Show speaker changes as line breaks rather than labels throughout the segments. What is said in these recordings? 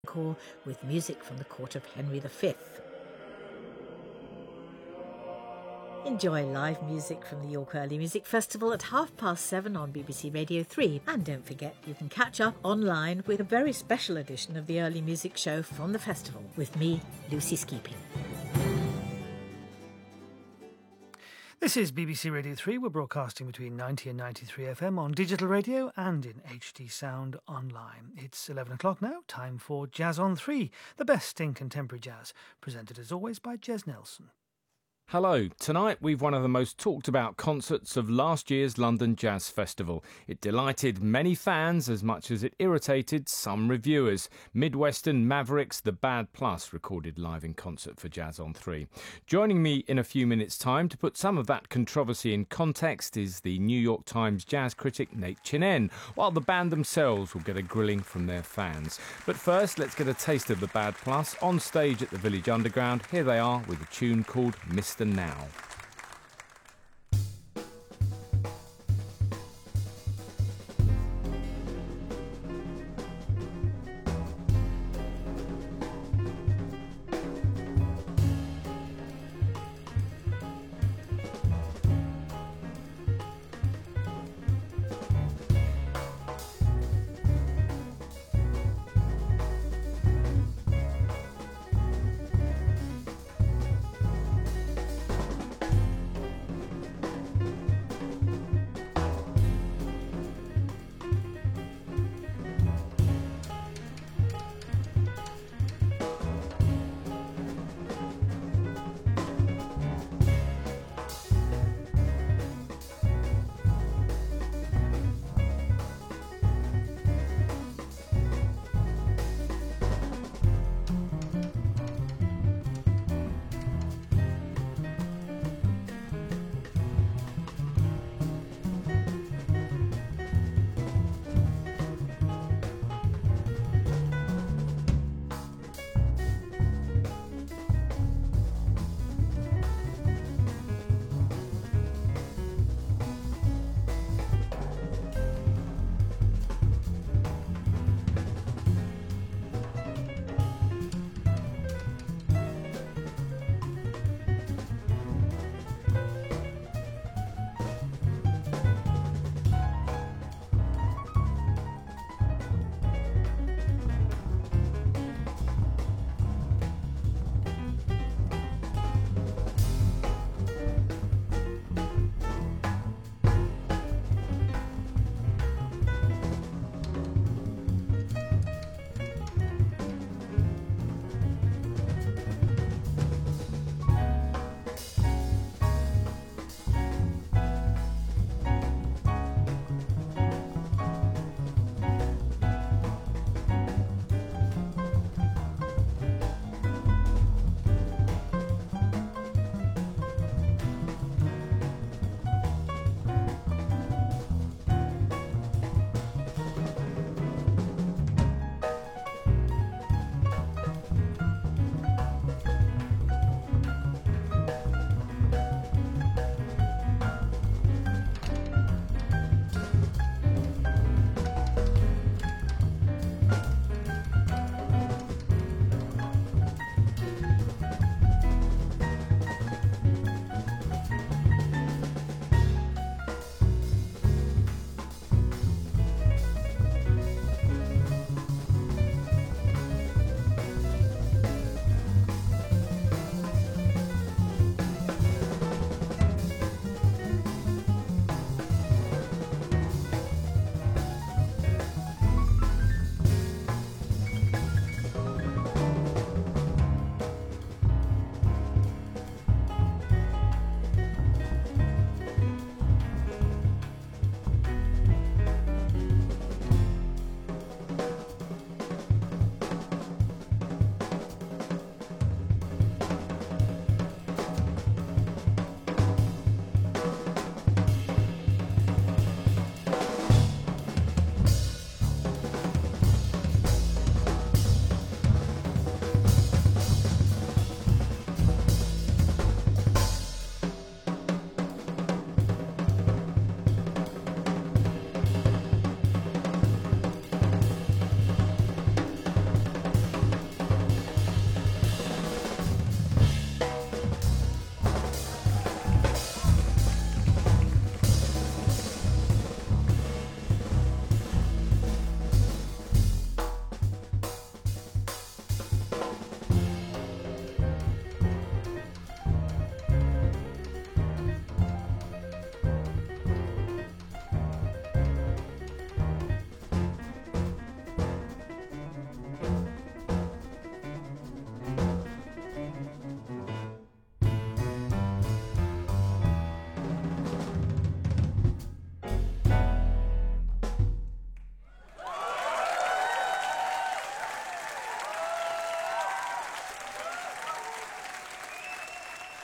encore with music from the court of Henry V. Enjoy live music from the York Early Music Festival at 7:30 on BBC Radio 3. And don't forget, you can catch up online with a very special edition of the Early Music Show from the festival with me, Lucy Skeeping.
This is BBC Radio 3. We're broadcasting between 90 and 93 FM on digital radio and in HD sound online. It's 11 o'clock now, time for Jazz on 3, the best in contemporary jazz, presented as always by Jez Nelson.
Hello. Tonight we've one of the most talked about concerts of last year's London Jazz Festival. It delighted many fans as much as it irritated some reviewers. Midwestern Mavericks The Bad Plus recorded live in concert for Jazz on 3. Joining me in a few minutes' time to put some of that controversy in context is the New York Times jazz critic Nate Chinen, while the band themselves will get a grilling from their fans. But first, let's get a taste of The Bad Plus on stage at the Village Underground. Here they are with a tune called Mr. Now.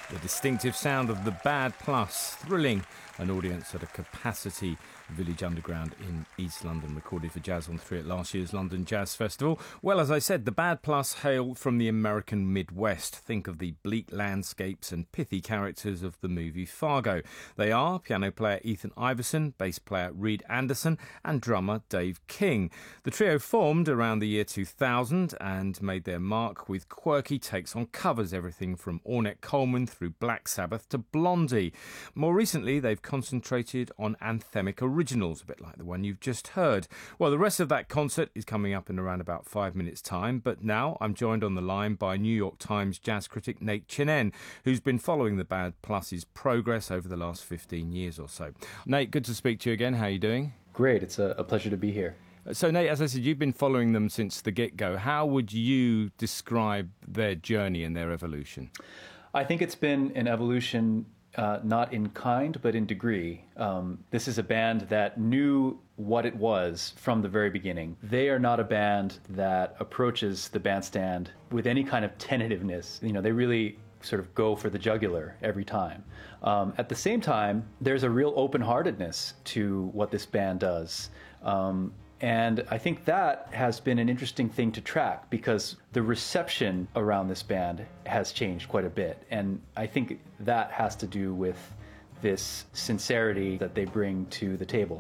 The distinctive sound of the Bad Plus, thrilling an audience at a capacity Village Underground in East London, recorded for Jazz on 3 at last year's London Jazz Festival. Well, as I said, the Bad Plus hail from the American Midwest. Think of the bleak landscapes and pithy characters of the movie Fargo. They are piano player Ethan Iverson, bass player Reed Anderson, and drummer Dave King. The trio formed around the year 2000 and made their mark with quirky takes on covers, everything from Ornette Coleman through Black Sabbath to Blondie. More recently, they've concentrated on anthemic originals, a bit like the one you've just heard. Well, the rest of that concert is coming up in around about 5 minutes' time, but now I'm joined on the line by New York Times jazz critic Nate Chinen, who's been following the Bad Plus's progress over the last 15 years or so. Nate, good to speak to you again. How are you doing?
Great. It's a pleasure to be here.
So, Nate, as I said, you've been following them since the get-go. How would you describe their journey and their evolution?
I think it's been an evolution not in kind, but in degree. This is a band that knew what it was from the very beginning. They are not a band that approaches the bandstand with any kind of tentativeness. You know, they really sort of go for the jugular every time. At the same time, there's a real open-heartedness to what this band does. And I think that has been an interesting thing to track because the reception around this band has changed quite a bit. And I think that has to do with this sincerity that they bring to the table.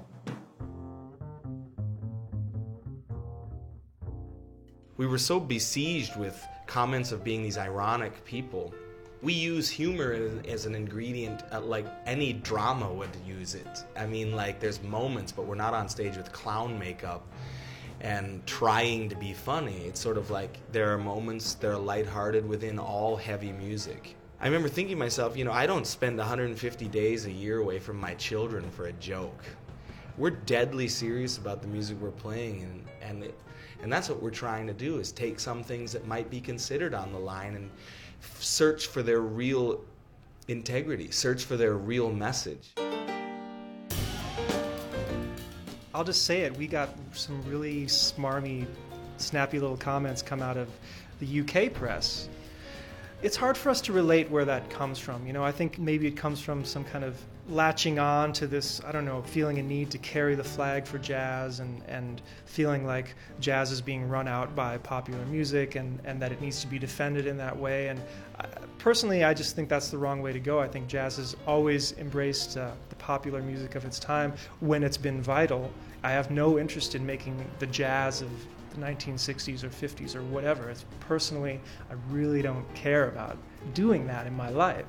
We were so besieged with comments of being these ironic people. We use humor as an ingredient, like any drama would use it. I mean, like, there's moments, but we're not on stage with clown makeup and trying to be funny. It's sort of like there are moments that are lighthearted within all heavy music. I remember thinking to myself, you know, I don't spend 150 days a year away from my children for a joke. We're deadly serious about the music we're playing, and that's what we're trying to do, is take some things that might be considered on the line and search for their real integrity, search for their real message.
I'll just say it, we got some really smarmy, snappy little comments come out of the UK press. It's hard for us to relate where that comes from. You know, I think maybe it comes from some kind of latching on to this, I don't know, feeling a need to carry the flag for jazz and feeling like jazz is being run out by popular music and that it needs to be defended in that way. And personally, I just think that's the wrong way to go. I think jazz has always embraced the popular music of its time when it's been vital. I have no interest in making the jazz of the 1960s or 50s or whatever. Personally, I really don't care about doing that in my life.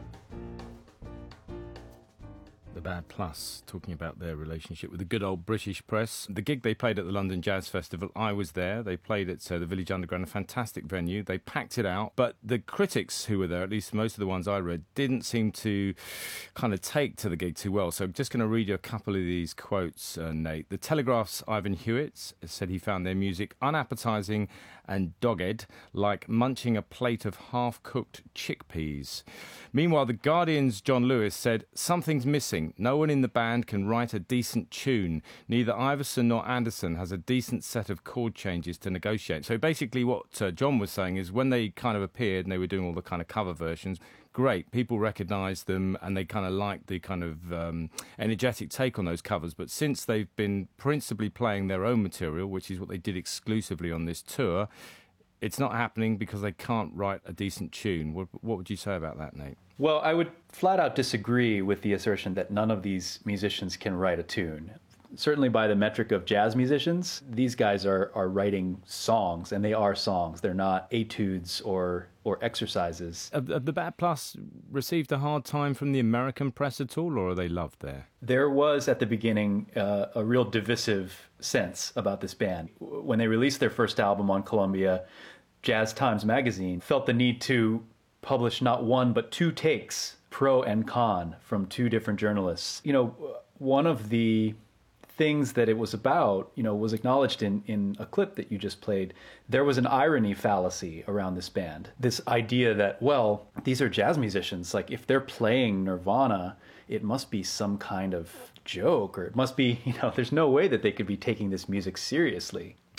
The Bad Plus, talking about their relationship with the good old British press. The gig they played at the London Jazz Festival, I was there. They played at the Village Underground, a fantastic venue. They packed it out. But the critics who were there, at least most of the ones I read, didn't seem to kind of take to the gig too well. So I'm just going to read you a couple of these quotes, Nate. The Telegraph's Ivan Hewitt said he found their music unappetizing and dogged, like munching a plate of half-cooked chickpeas. Meanwhile, The Guardian's John Lewis said, something's missing. No one in the band can write a decent tune. Neither Iverson nor Anderson has a decent set of chord changes to negotiate. So basically what John was saying is when they kind of appeared and they were doing all the kind of cover versions, great, people recognised them and they kind of liked the kind of energetic take on those covers. But since they've been principally playing their own material, which is what they did exclusively on this tour, it's not happening because they can't write a decent tune. What would you say about that, Nate?
Well, I would flat out disagree with the assertion that none of these musicians can write a tune. Certainly by the metric of jazz musicians, these guys are writing songs, and they are songs. They're not etudes or exercises.
Have the Bad Plus received a hard time from the American press at all, or are they loved there?
There was, at the beginning, a real divisive sense about this band. When they released their first album on Columbia, Jazz Times magazine felt the need to publish not one but two takes, pro and con, from two different journalists. You know, one of the things that it was about, you know, was acknowledged in a clip that you just played. There was an irony fallacy around this band. This idea that, well, these are jazz musicians. Like, if they're playing Nirvana, it must be some kind of joke, or it must be, you know, there's no way that they could be taking this music seriously.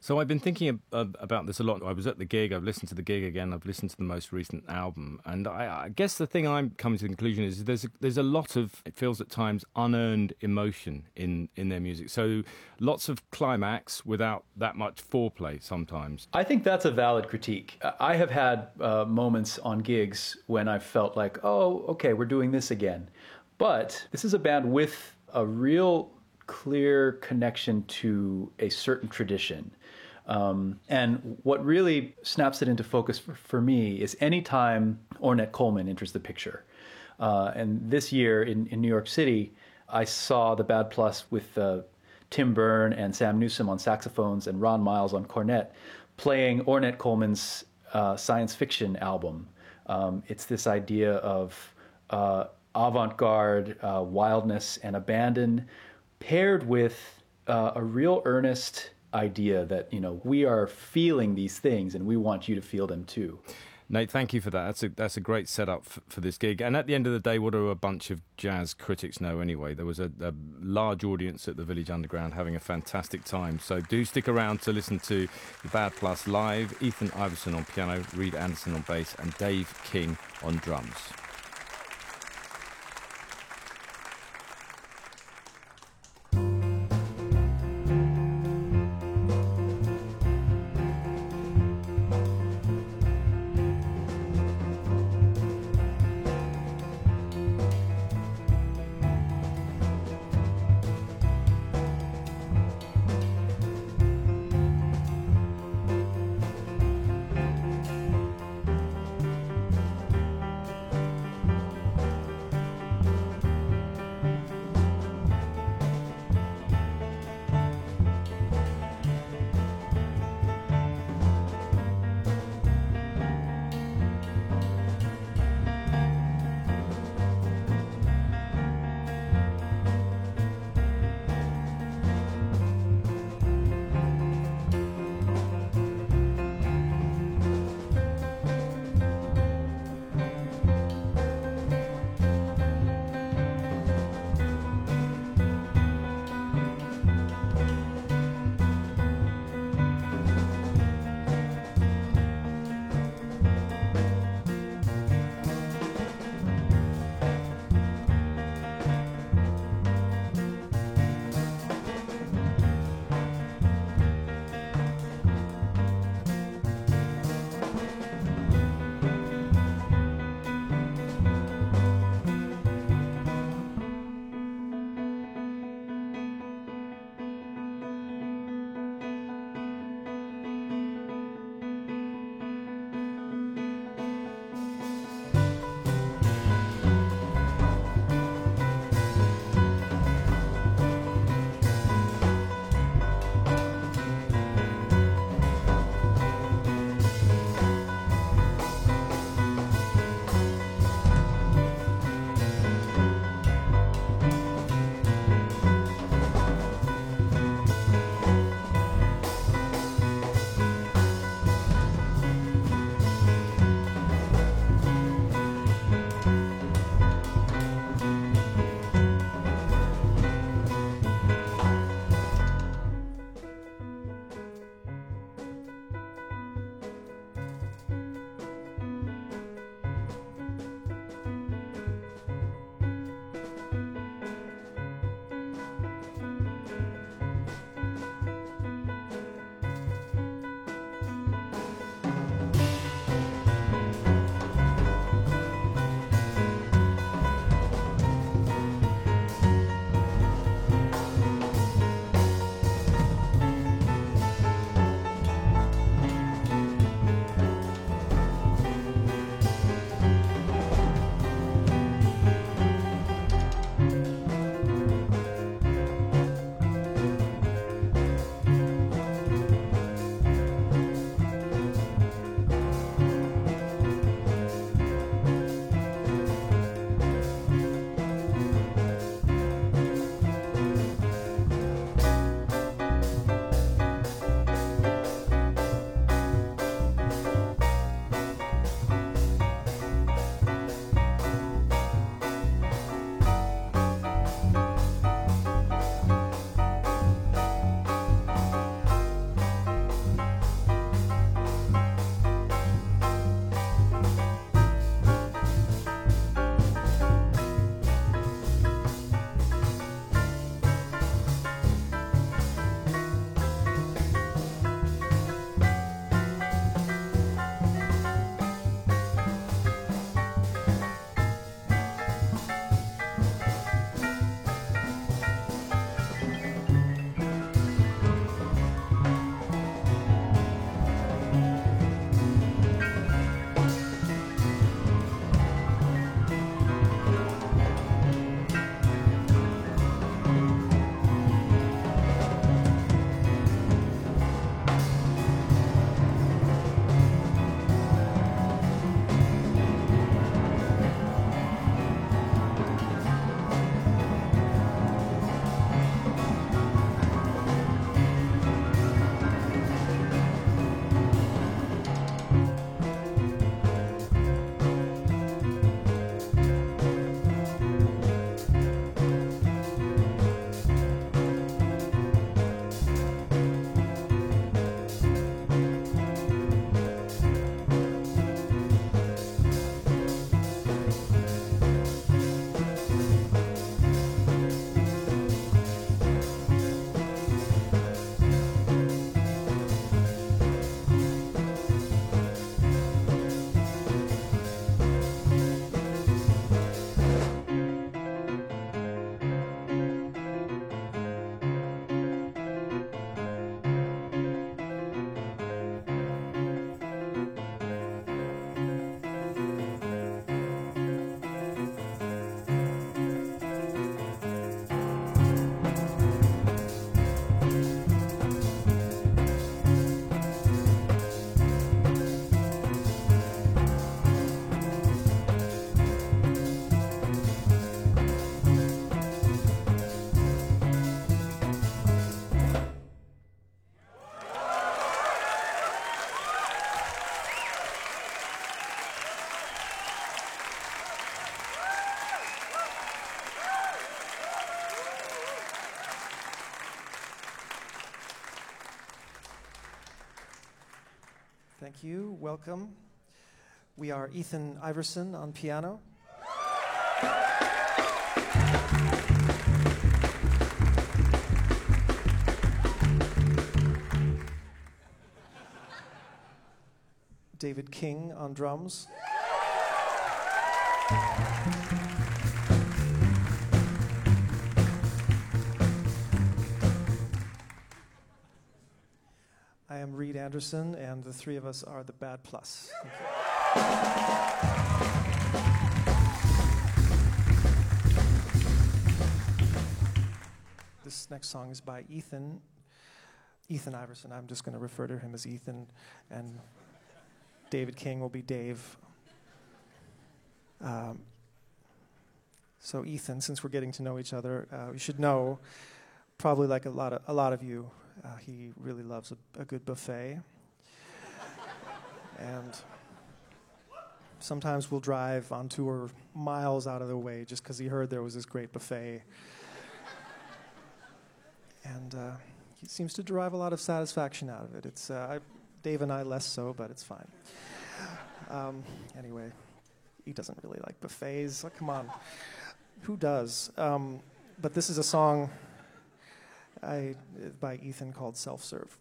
So I've been thinking about this a lot. I was at the gig, I've listened to the gig again, I've listened to the most recent album, and I guess the thing I'm coming to the conclusion is there's a lot of, it feels at times, unearned emotion in their music. So lots of climax without that much foreplay sometimes.
I think that's a valid critique. I have had moments on gigs when I felt like, oh, okay, we're doing this again. But this is a band with a real clear connection to a certain tradition. And what really snaps it into focus for me is anytime Ornette Coleman enters the picture. And this year in New York City, I saw the Bad Plus with Tim Byrne and Sam Newsom on saxophones and Ron Miles on cornet, playing Ornette Coleman's science fiction album. It's this idea of avant-garde wildness and abandon, paired with a real earnest idea that, you know, we are feeling these things and we want you to feel them too.
Nate, thank you for that. That's a great setup for this gig. And at the end of the day, what do a bunch of jazz critics know anyway? There was a large audience at the Village Underground having a fantastic time. So do stick around to listen to the Bad Plus live. Ethan Iverson on piano, Reed Anderson on bass, and Dave King on drums.
Thank you. Welcome. We are Ethan Iverson on piano. David King on drums. I am Reed Anderson, and the three of us are the Bad Plus. This next song is by Ethan Iverson. I'm just going to refer to him as Ethan, and David King will be Dave. So Ethan, since we're getting to know each other, you should know, probably like a lot of you, he really loves a good buffet. And sometimes we'll drive on tour miles out of the way just because he heard there was this great buffet. And he seems to derive a lot of satisfaction out of it. It's Dave and I less so, but it's fine. Anyway, he doesn't really like buffets. Oh, come on. Who does? But this is a song by Ethan called Self-Serve.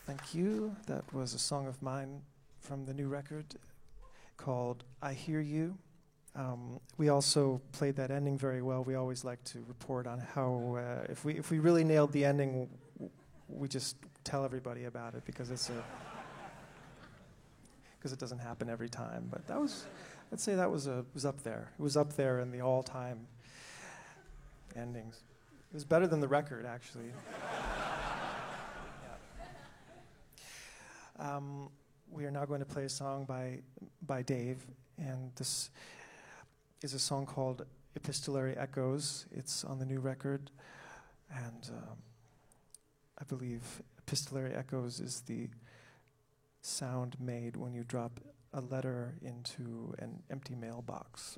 Thank you. That was a song of mine from the new record called I Hear You. We also played that ending very well. We always like to report on how, if we really nailed the ending, we just tell everybody about it because it doesn't happen every time. But that was, I'd say that was up there. It was up there in the all-time endings. It was better than the record, actually. We are now going to play a song by Dave, and this is a song called Epistolary Echoes. It's on the new record, and I believe Epistolary Echoes is the sound made when you drop a letter into an empty mailbox.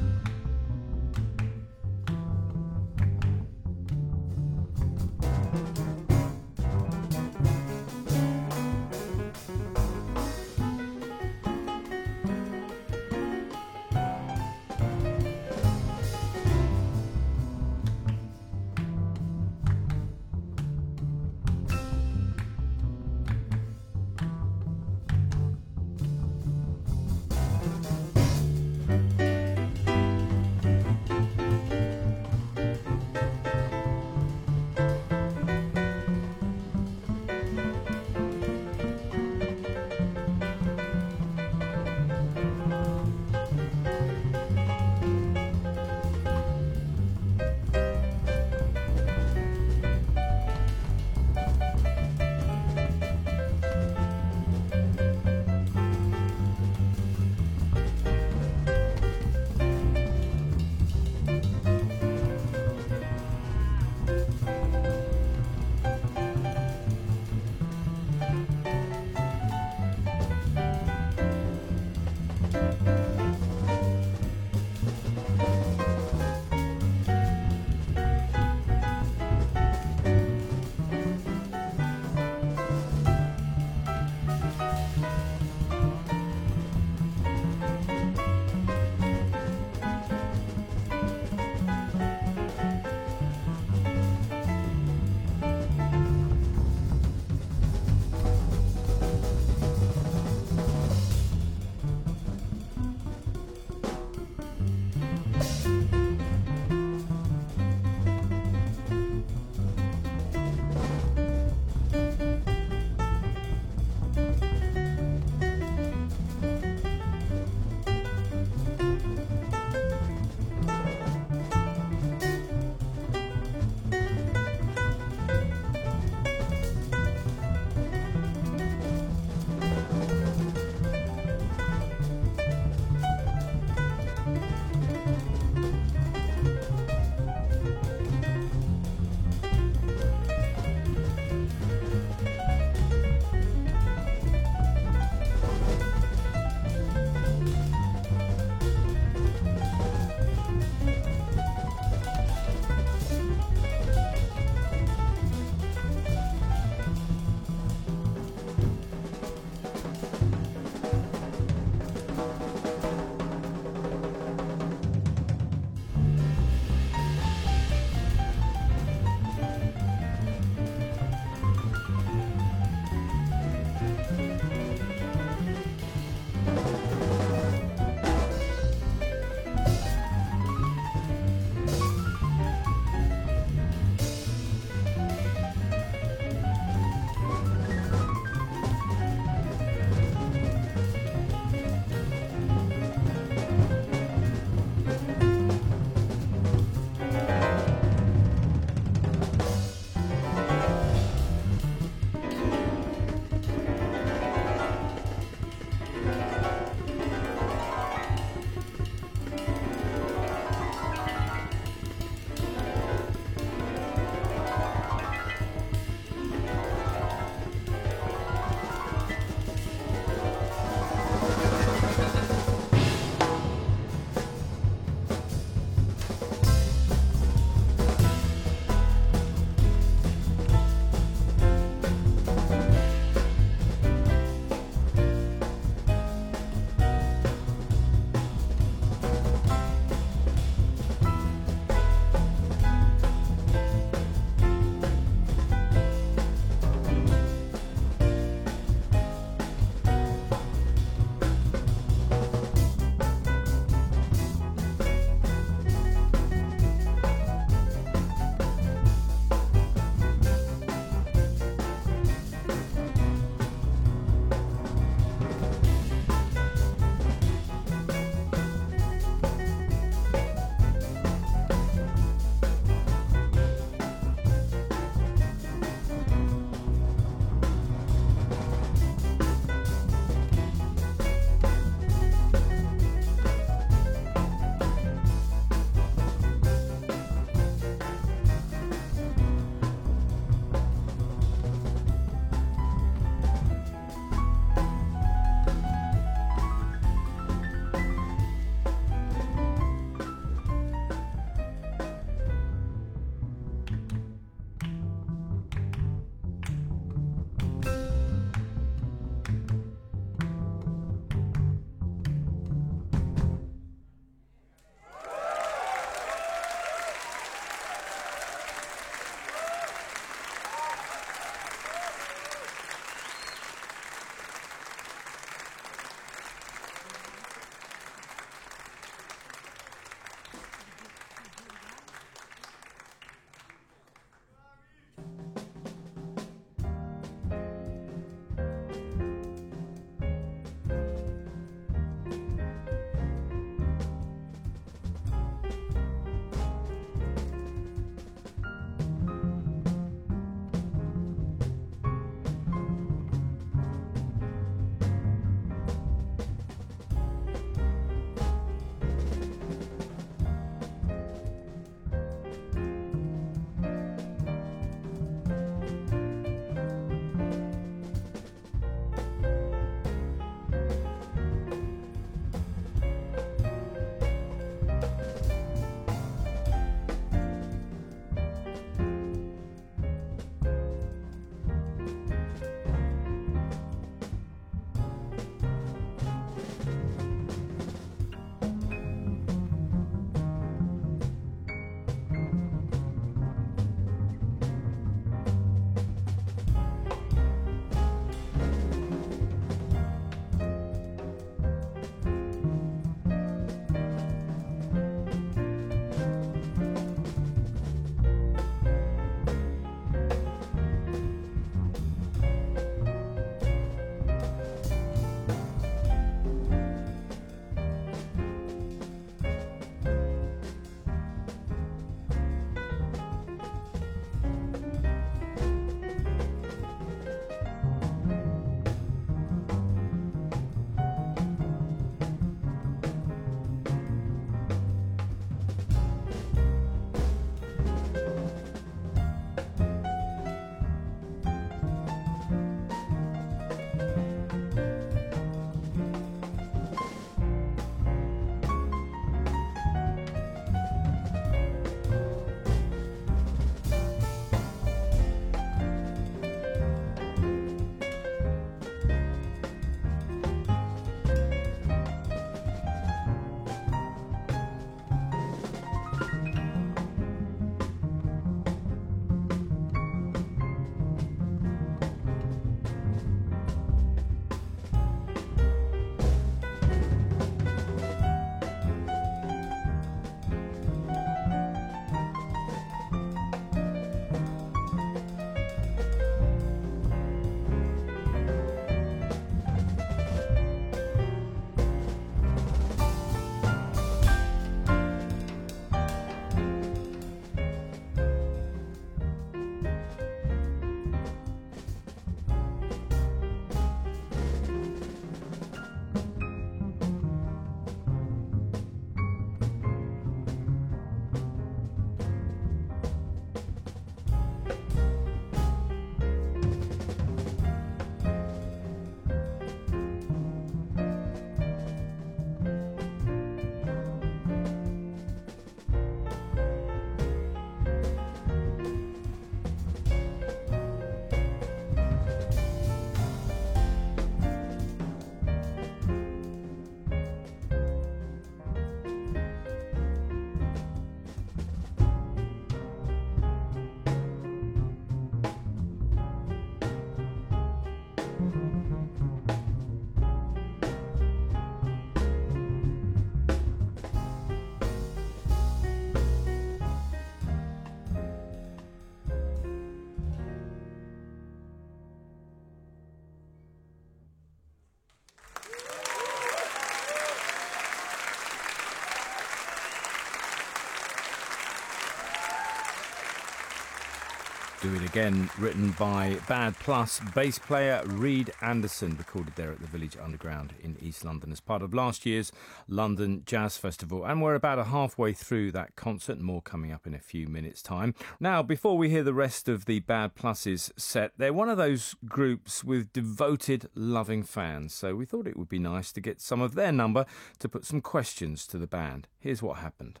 Do It Again, written by Bad Plus bass player Reed Anderson, recorded there at the Village Underground in East London as part of last year's London Jazz Festival. And we're about halfway through that concert, more coming up in a few minutes' time. Now, before we hear the rest of the Bad Pluses set, they're one of those groups with devoted, loving fans, so we thought it would be nice to get some of their number to put some questions to the band. Here's what happened.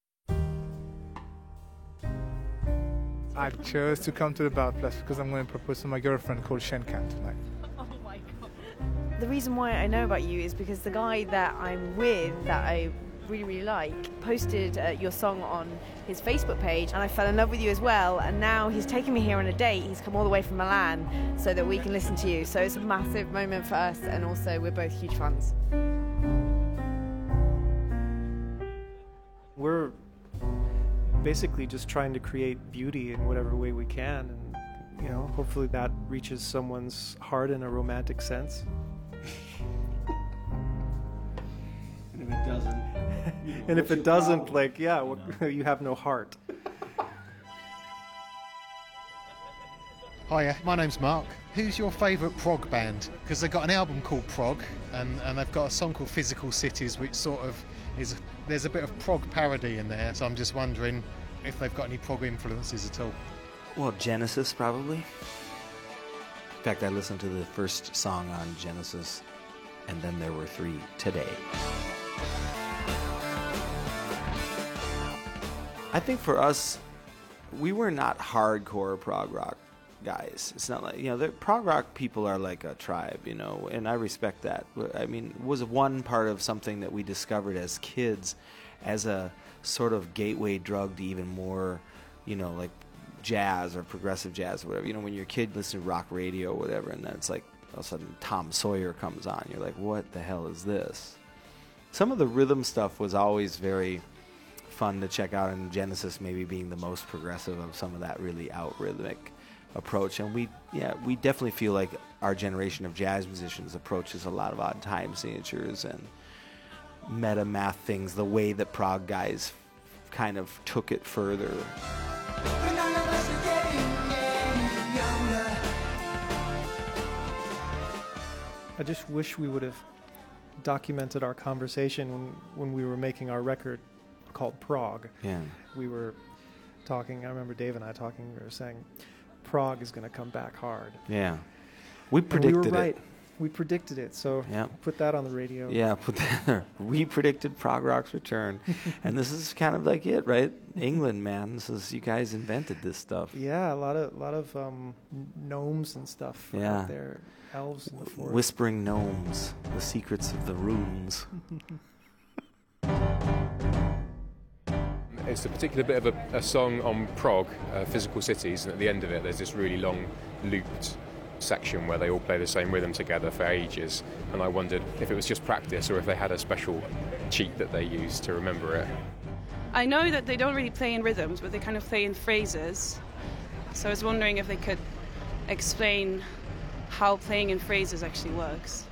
I chose to come to the Bad Plus because I'm going to propose to my girlfriend called Shenkan tonight.
Oh my God. The reason why I know about you is because the guy that I'm with, that I really like, posted your song on his Facebook page, and I fell in love with you as well, and now he's taken me here on a date. He's come all the way from Milan so that we can listen to you. So it's a massive moment for us, and also we're both huge fans.
We're basically just trying to create beauty in whatever way we can, and hopefully that reaches someone's heart in a romantic sense.
And if it doesn't,
and if it doesn't, you have no heart.
Hiya, my name's Mark. Who's your favourite prog band? Because they've got an album called Prog, and they've got a song called Physical Cities, which sort of is, there's a bit of prog parody in there, so I'm just wondering if they've got any prog influences at all.
Well, Genesis, probably. In fact, I listened to the first song on Genesis, and then there were 3 today. I think for us, we were not hardcore prog rock guys. It's not like, the prog rock people are like a tribe, and I respect that. I mean, it was one part of something that we discovered as kids as a sort of gateway drug to even more, like jazz or progressive jazz or whatever. When you're a kid, listen to rock radio or whatever, and then it's like all of a sudden Tom Sawyer comes on. You're like, what the hell is this? Some of the rhythm stuff was always very fun to check out, and Genesis maybe being the most progressive of some of that really out rhythmic approach. And we definitely feel like our generation of jazz musicians approaches a lot of odd time signatures and meta math things the way that prog guys kind of took it further.
I just wish we would have documented our conversation when we were making our record called Prog.
Yeah.
We were talking, I remember Dave and I talking, we were saying prog is going to come back hard.
Yeah. We predicted
we were right.
it.
We predicted it, so
yeah.
Put that on the radio.
Yeah, put that. We predicted prog rock's return. And this is kind of like it, right? England, man. You guys invented this stuff.
Yeah, a lot of gnomes and stuff out there. Elves in the forest.
Whispering gnomes, the secrets of the rooms.
It's a particular bit of a song on prog, Physical Cities, and at the end of it there's this really long looped section where they all play the same rhythm together for ages, and I wondered if it was just practice or if they had a special cheat that they used to remember it.
I know that they don't really play in rhythms, but they kind of play in phrases, so I was wondering if they could explain how playing in phrases actually works.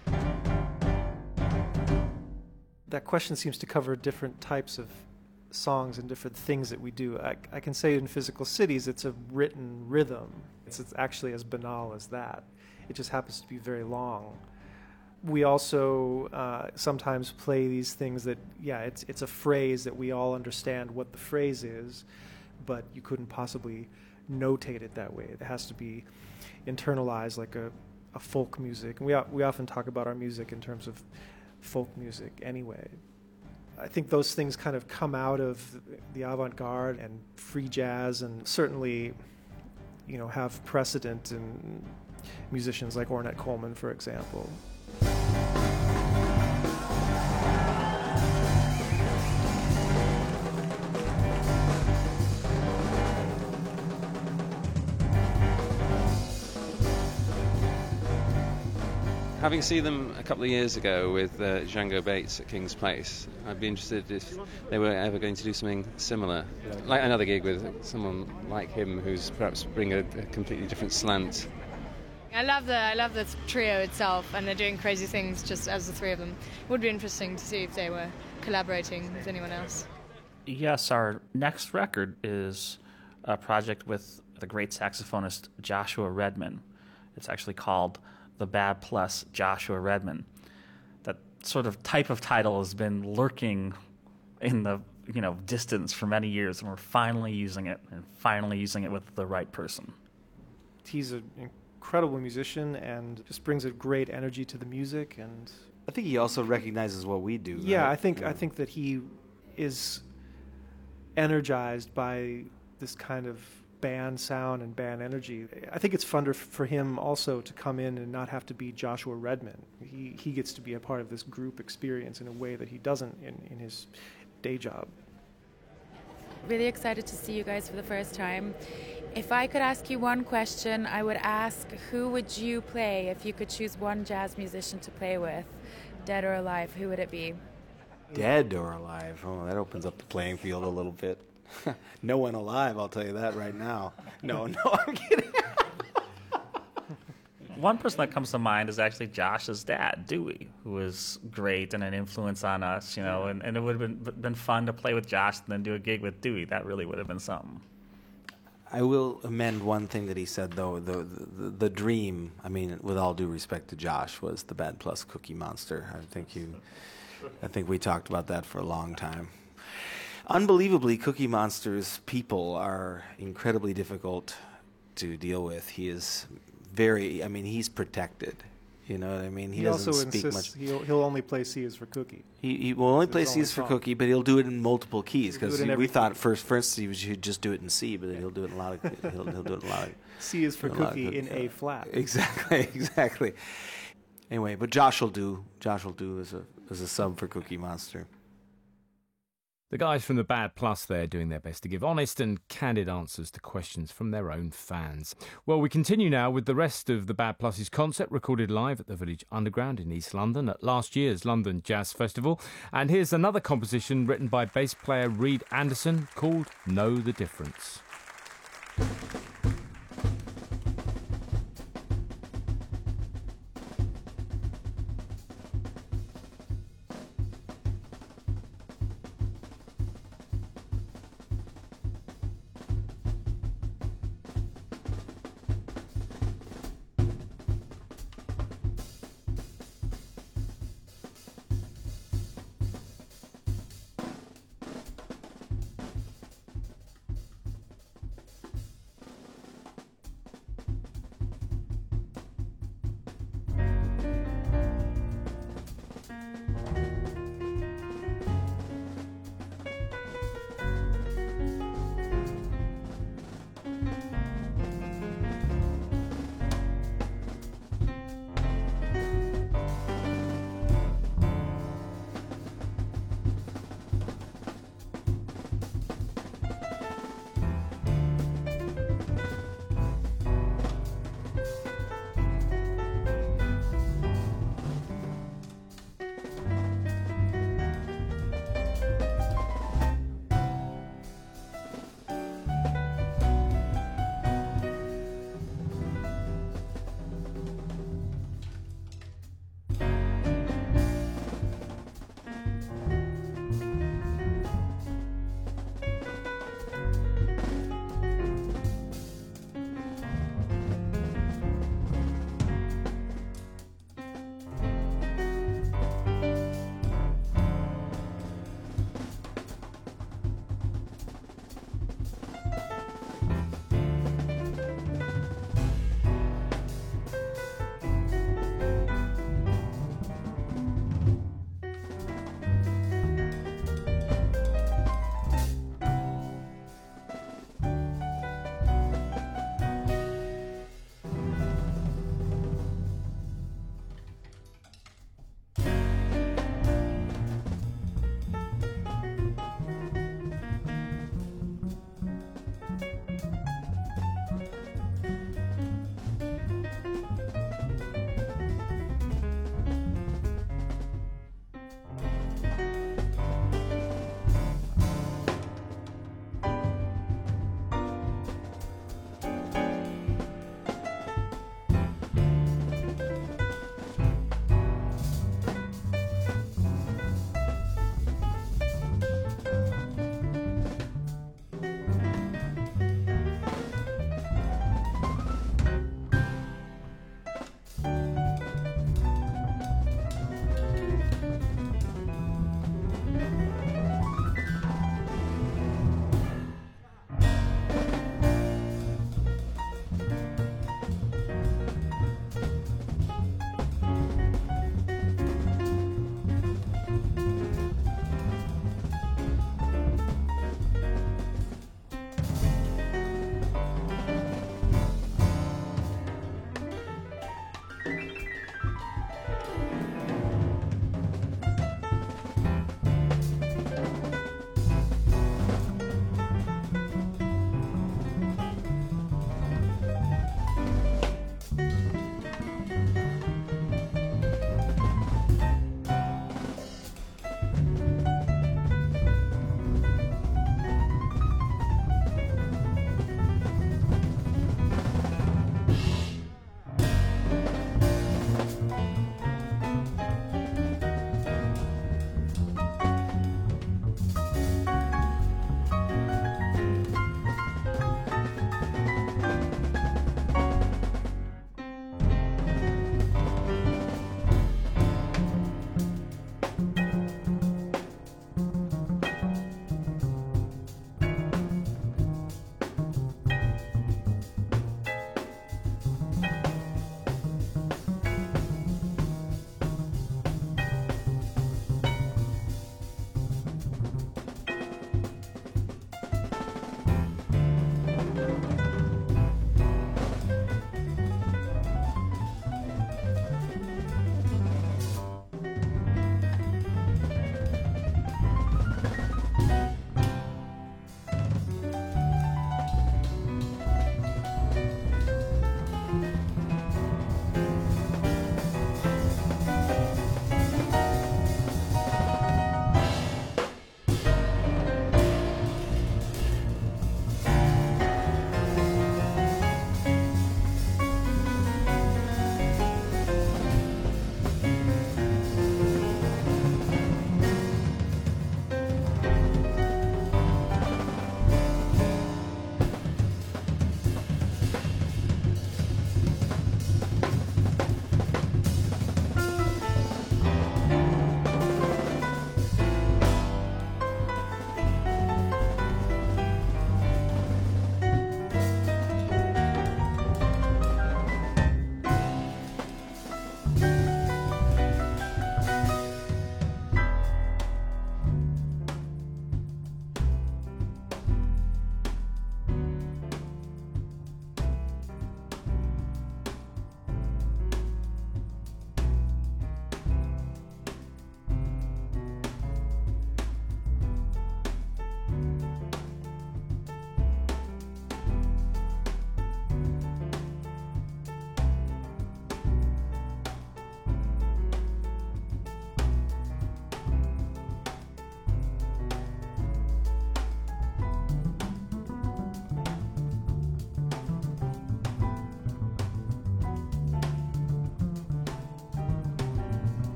That question seems to cover different types of songs and different things that we do. I can say in Physical Cities it's a written rhythm. It's actually as banal as that. It just happens to be very long. We also sometimes play these things that, it's a phrase that we all understand what the phrase is, but you couldn't possibly notate it that way. It has to be internalized like a folk music. And we often talk about our music in terms of folk music anyway. I think those things kind of come out of the avant-garde and free jazz, and certainly, have precedent in musicians like Ornette Coleman, for example.
Having seen them a couple of years ago with Django Bates at King's Place, I'd be interested if they were ever going to do something similar, like another gig with someone like him who's perhaps bring a completely different slant.
I love the trio itself, and they're doing crazy things just as the three of them. It would be interesting to see if they were collaborating with anyone else.
Yes, our next record is a project with the great saxophonist Joshua Redman. It's actually called The Bad Plus Joshua Redman. That sort of type of title has been lurking in the distance for many years, and we're finally using it with the right person.
He's an incredible musician and just brings a great energy to the music, and
I think he also recognizes what we do.
Yeah,
right?
I think that he is energized by this kind of band sound and band energy. I think it's fun for him also to come in and not have to be Joshua Redman. He gets to be a part of this group experience in a way that he doesn't in his day job.
Really excited to see you guys for the first time. If I could ask you one question, I would ask, who would you play if you could choose one jazz musician to play with, dead or alive? Who would it be?
Dead or alive? Oh, that opens up the playing field a little bit. No one alive, I'll tell you that right now. No, I'm kidding.
One person that comes to mind is actually Josh's dad, Dewey, who was great and an influence on us, and it would have been fun to play with Josh and then do a gig with Dewey. That really would have been something.
I will amend one thing that he said, though. The dream, I mean, with all due respect to Josh, was the Bad Plus Cookie Monster. I think we talked about that for a long time. Unbelievably, Cookie Monster's people are incredibly difficult to deal with. He is he's protected. You know what I mean?
He
doesn't
also
speak
insists
much.
He'll only play C is for Cookie.
He will only play C is for Cookie, but he'll do it in multiple keys because we thought first he should just do it in C, but then he'll do it in a lot of he'll do it in a lot of
C is for Cookie in A flat.
Exactly. Anyway, but Josh will do as a sub for Cookie Monster.
The guys from the Bad Plus there doing their best to give honest and candid answers to questions from their own fans. Well, we continue now with the rest of the Bad Plus's concert recorded live at the Village Underground in East London at last year's London Jazz Festival. And here's another composition written by bass player Reed Anderson called Know the Difference.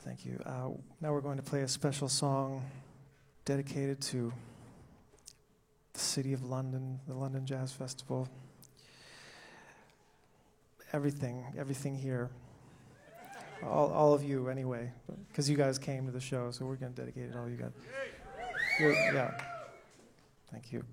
Thank you. Now we're going to play a special song dedicated to the City of London, the London Jazz Festival. Everything here. All of you, anyway, because you guys came to the show, so we're going to dedicate it to all you guys. Yeah. Thank you.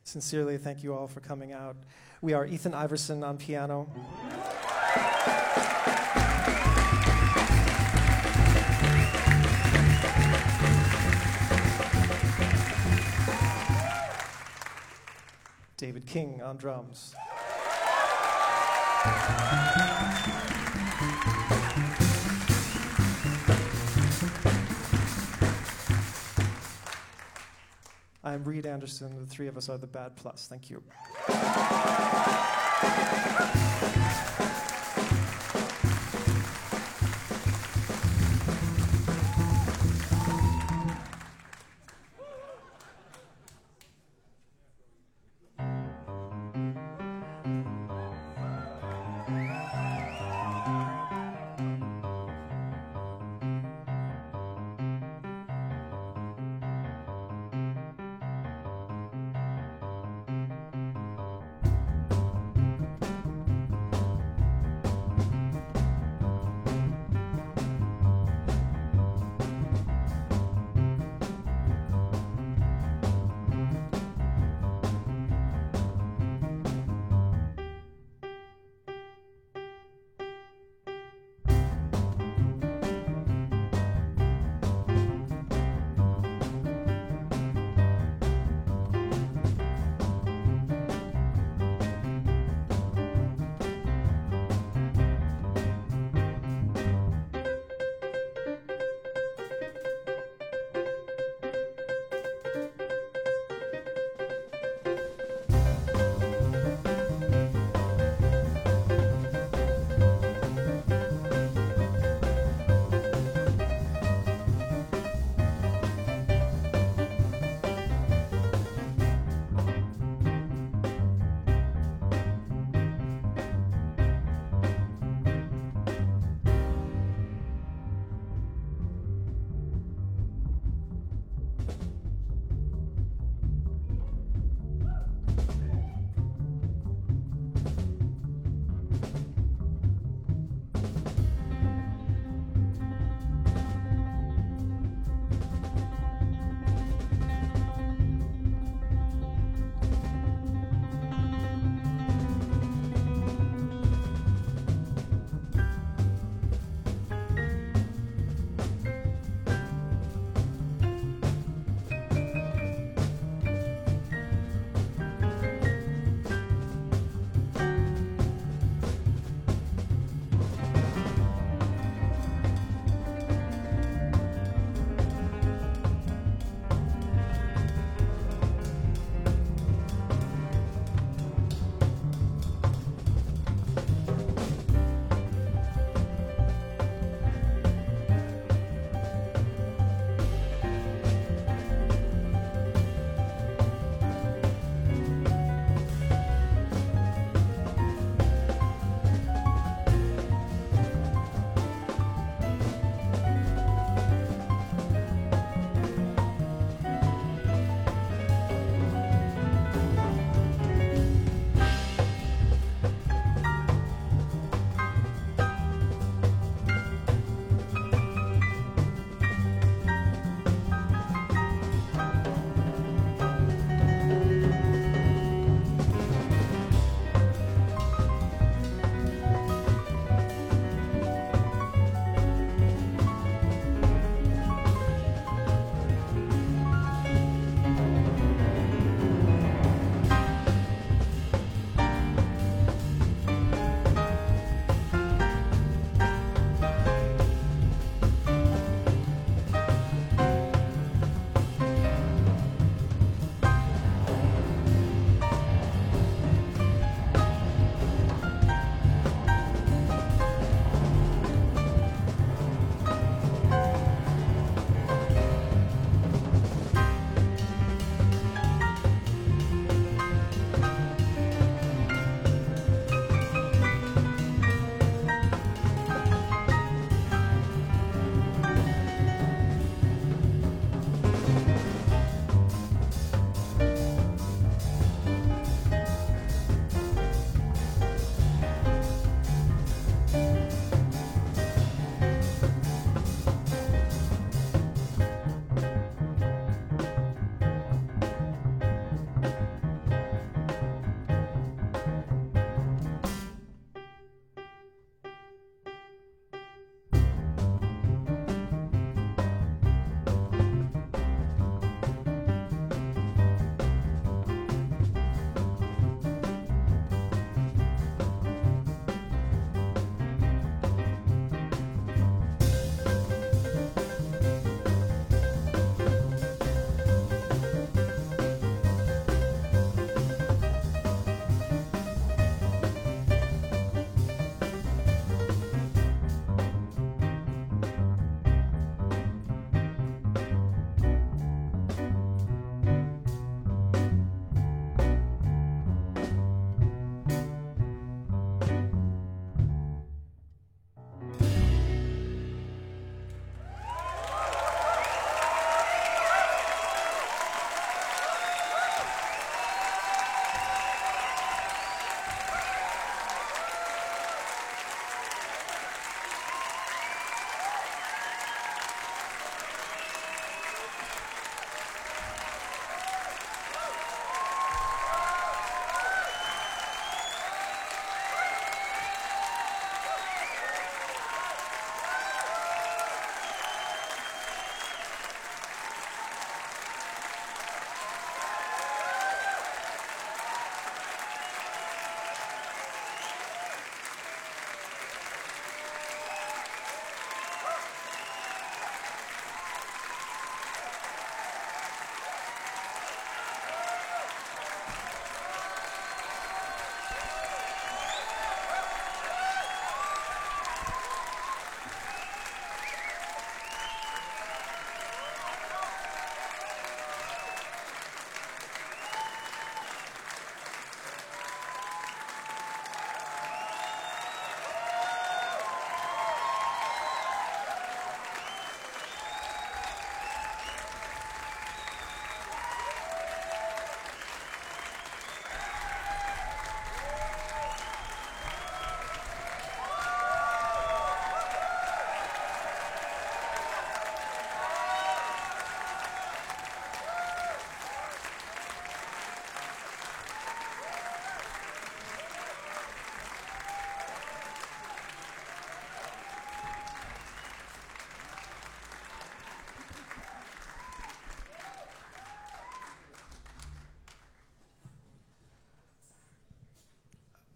Sincerely, thank you all for coming out. We are Ethan Iverson on piano. David King on drums. I'm Reed Anderson. The three of us are the Bad Plus. Thank you.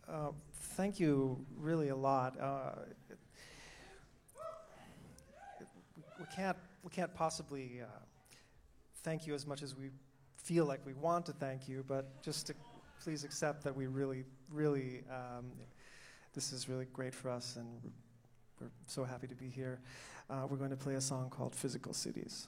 Thank you really a lot. We can't possibly thank you as much as we feel like we want to thank you, but just to please accept that we really, this is really great for us, and we're so happy to be here. We're going to play a song called Physical Cities.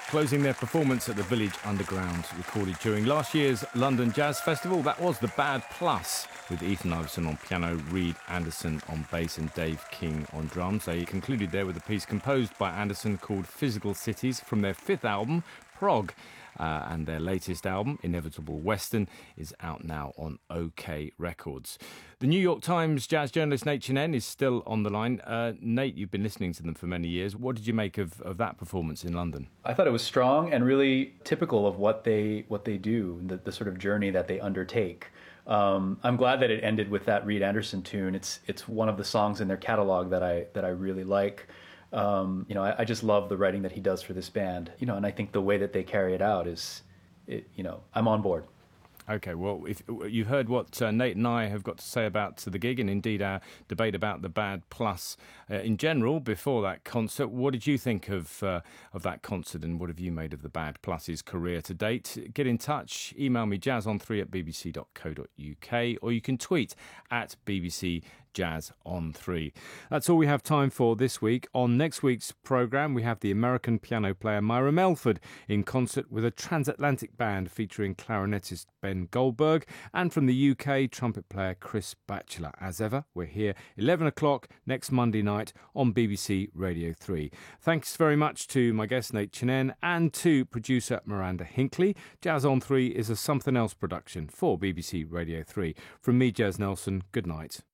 closing their performance at the Village Underground, recorded during last year's London Jazz Festival. That was The Bad Plus, with Ethan Iverson on piano, Reed Anderson on bass and Dave King on drums. They concluded there with a piece composed by Anderson called Physical Cities from their fifth album, Prog. And their latest album, Inevitable Western, is out now on OK Records. The New York Times jazz journalist Nate Chinen is still on the line. Nate, you've been listening to them for many years. What did you make of that performance in London?
I thought it was strong and really typical of what they do, the sort of journey that they undertake. I'm glad that it ended with that Reed Anderson tune. It's one of the songs in their catalog that I really like. I just love the writing that he does for this band, and I think the way that they carry it out I'm on board.
Okay, well, if you've heard what Nate and I have got to say about the gig, and indeed our debate about the Bad Plus in general before that concert, what did you think of that concert, and what have you made of the Bad Plus's career to date? Get in touch, email me jazzon3@bbc.co.uk, or you can tweet at BBC Jazz on 3. That's all we have time for this week. On next week's programme, we have the American piano player Myra Melford in concert with a transatlantic band featuring clarinetist Ben Goldberg, and from the UK, trumpet player Chris Batchelor. As ever, we're here 11 o'clock next Monday night on BBC Radio 3. Thanks very much to my guest Nate Chinen and to producer Miranda Hinckley. Jazz on 3 is a Something Else production for BBC Radio 3. From me, Jez Nelson, good night.